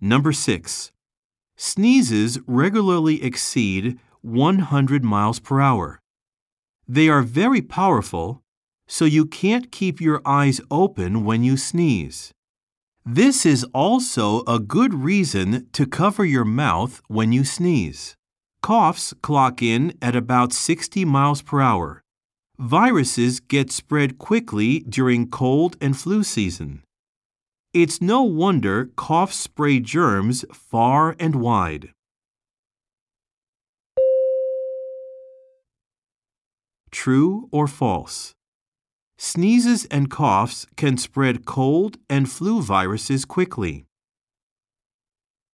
Number 6. Sneezes regularly exceed 100 miles per hour. They are very powerful, so you can't keep your eyes open when you sneeze. This is also a good reason to cover your mouth when you sneeze. Coughs clock in at about 60 miles per hour. Viruses get spread quickly during cold and flu season. It's no wonder coughs spray germs far and wide. True or false? Sneezes and coughs can spread cold and flu viruses quickly.